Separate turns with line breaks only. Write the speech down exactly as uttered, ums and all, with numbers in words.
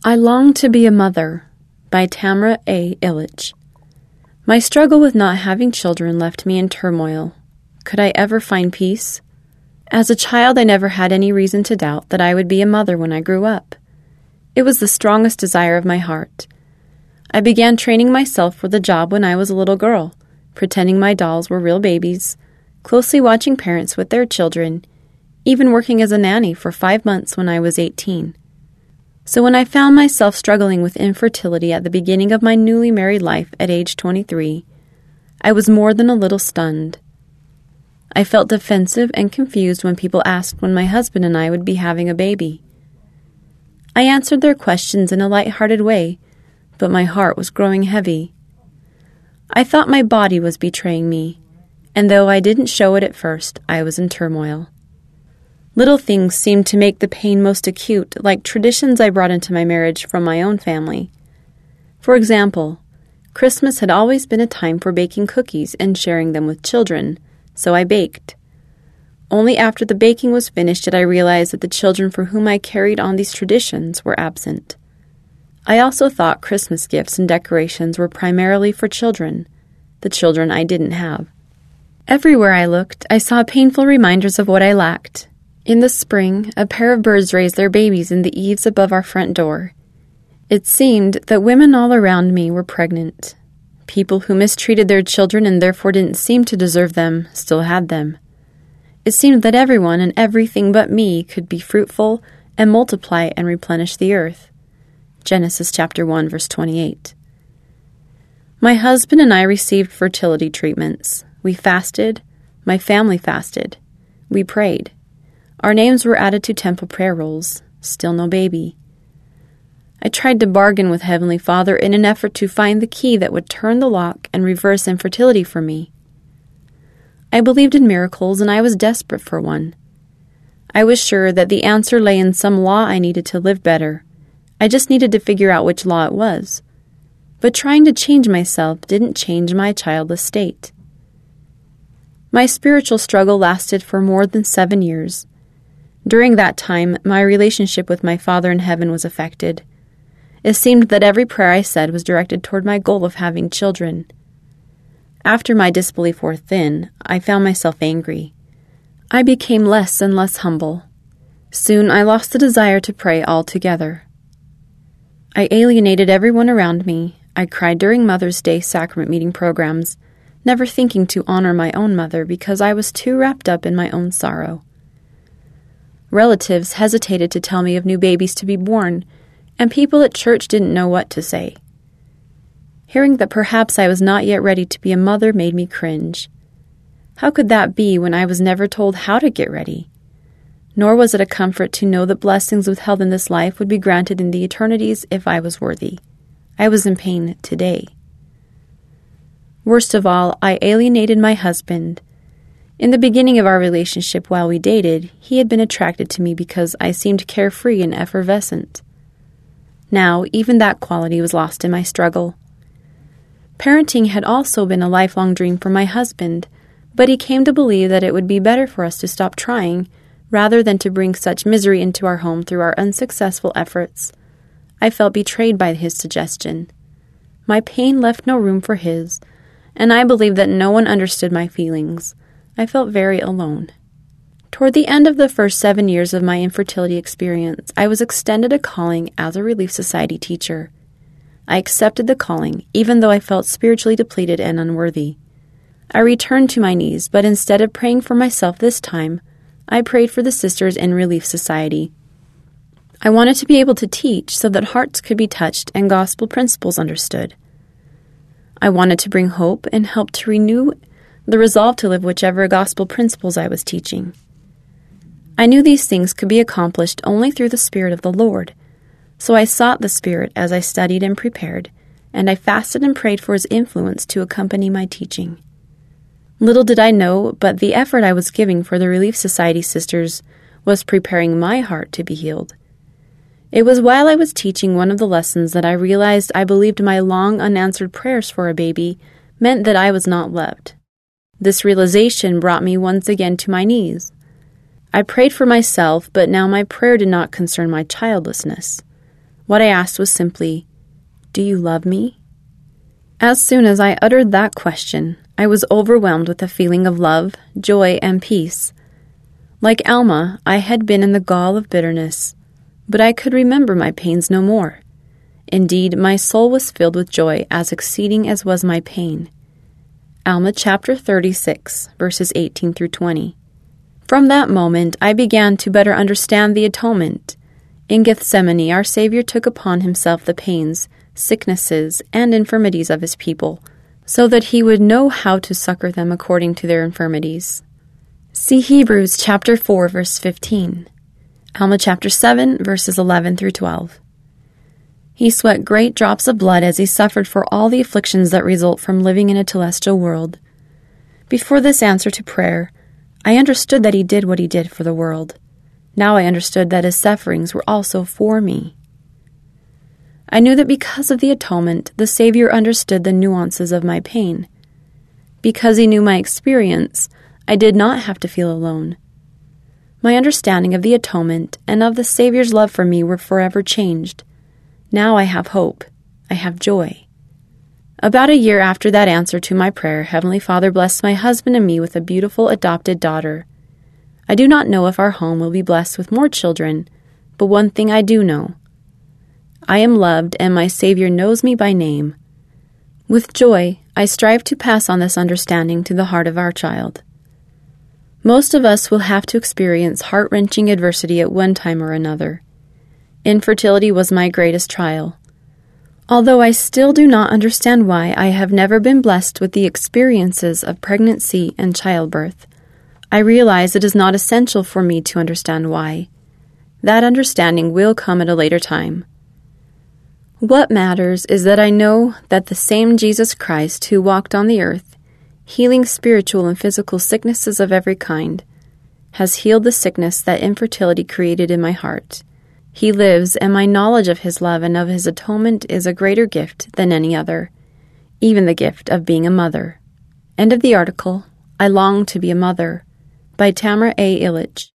I Long to Be a Mother by Tamara A. Illich. My struggle with not having children left me in turmoil. Could I ever find peace? As a child, I never had any reason to doubt that I would be a mother when I grew up. It was the strongest desire of my heart. I began training myself for the job when I was a little girl, pretending my dolls were real babies, closely watching parents with their children, even working as a nanny for five months when I was eighteen. So when I found myself struggling with infertility at the beginning of my newly married life at age twenty-three, I was more than a little stunned. I felt defensive and confused when people asked when my husband and I would be having a baby. I answered their questions in a light-hearted way, but my heart was growing heavy. I thought my body was betraying me, and though I didn't show it at first, I was in turmoil. Little things seemed to make the pain most acute, like traditions I brought into my marriage from my own family. For example, Christmas had always been a time for baking cookies and sharing them with children, so I baked. Only after the baking was finished did I realize that the children for whom I carried on these traditions were absent. I also thought Christmas gifts and decorations were primarily for children, the children I didn't have. Everywhere I looked, I saw painful reminders of what I lacked. In the spring, a pair of birds raised their babies in the eaves above our front door. It seemed that women all around me were pregnant. People who mistreated their children and therefore didn't seem to deserve them still had them. It seemed that everyone and everything but me could be fruitful and multiply and replenish the earth. Genesis chapter one, verse twenty-eight. My husband and I received fertility treatments. We fasted. My family fasted. We prayed. Our names were added to temple prayer rolls. Still no baby. I tried to bargain with Heavenly Father in an effort to find the key that would turn the lock and reverse infertility for me. I believed in miracles, and I was desperate for one. I was sure that the answer lay in some law I needed to live better. I just needed to figure out which law it was. But trying to change myself didn't change my childless state. My spiritual struggle lasted for more than seven years. During that time, my relationship with my Father in heaven was affected. It seemed that every prayer I said was directed toward my goal of having children. After my disbelief wore thin, I found myself angry. I became less and less humble. Soon I lost the desire to pray altogether. I alienated everyone around me. I cried during Mother's Day sacrament meeting programs, never thinking to honor my own mother because I was too wrapped up in my own sorrow. Relatives hesitated to tell me of new babies to be born, and people at church didn't know what to say. Hearing that perhaps I was not yet ready to be a mother made me cringe. How could that be when I was never told how to get ready? Nor was it a comfort to know that blessings withheld in this life would be granted in the eternities if I was worthy. I was in pain today. Worst of all, I alienated my husband. In the beginning of our relationship while we dated, he had been attracted to me because I seemed carefree and effervescent. Now, even that quality was lost in my struggle. Parenting had also been a lifelong dream for my husband, but he came to believe that it would be better for us to stop trying rather than to bring such misery into our home through our unsuccessful efforts. I felt betrayed by his suggestion. My pain left no room for his, and I believed that no one understood my feelings. I felt very alone. Toward the end of the first seven years of my infertility experience, I was extended a calling as a Relief Society teacher. I accepted the calling, even though I felt spiritually depleted and unworthy. I returned to my knees, but instead of praying for myself this time, I prayed for the sisters in Relief Society. I wanted to be able to teach so that hearts could be touched and gospel principles understood. I wanted to bring hope and help to renew the resolve to live whichever gospel principles I was teaching. I knew these things could be accomplished only through the Spirit of the Lord, so I sought the Spirit as I studied and prepared, and I fasted and prayed for His influence to accompany my teaching. Little did I know, but the effort I was giving for the Relief Society sisters was preparing my heart to be healed. It was while I was teaching one of the lessons that I realized I believed my long unanswered prayers for a baby meant that I was not loved. This realization brought me once again to my knees. I prayed for myself, but now my prayer did not concern my childlessness. What I asked was simply, "Do you love me?" As soon as I uttered that question, I was overwhelmed with a feeling of love, joy, and peace. Like Alma, I had been in the gall of bitterness, but I could remember my pains no more. Indeed, my soul was filled with joy as exceeding as was my pain. Alma chapter thirty-six, verses eighteen through twenty. From that moment, I began to better understand the atonement. In Gethsemane, our Savior took upon himself the pains, sicknesses, and infirmities of his people, so that he would know how to succor them according to their infirmities. See Hebrews chapter four, verse fifteen. Alma chapter seven, verses eleven through twelve. He sweat great drops of blood as he suffered for all the afflictions that result from living in a telestial world. Before this answer to prayer, I understood that he did what he did for the world. Now I understood that his sufferings were also for me. I knew that because of the atonement, the Savior understood the nuances of my pain. Because he knew my experience, I did not have to feel alone. My understanding of the atonement and of the Savior's love for me were forever changed. Now I have hope. I have joy. About a year after that answer to my prayer, Heavenly Father blessed my husband and me with a beautiful adopted daughter. I do not know if our home will be blessed with more children, but one thing I do know. I am loved, and my Savior knows me by name. With joy, I strive to pass on this understanding to the heart of our child. Most of us will have to experience heart-wrenching adversity at one time or another. Infertility was my greatest trial. Although I still do not understand why I have never been blessed with the experiences of pregnancy and childbirth, I realize it is not essential for me to understand why. That understanding will come at a later time. What matters is that I know that the same Jesus Christ who walked on the earth, healing spiritual and physical sicknesses of every kind, has healed the sickness that infertility created in my heart. He lives, and my knowledge of his love and of his atonement is a greater gift than any other, even the gift of being a mother. End of the article, I Long to be a Mother, by Tamara A. Illich.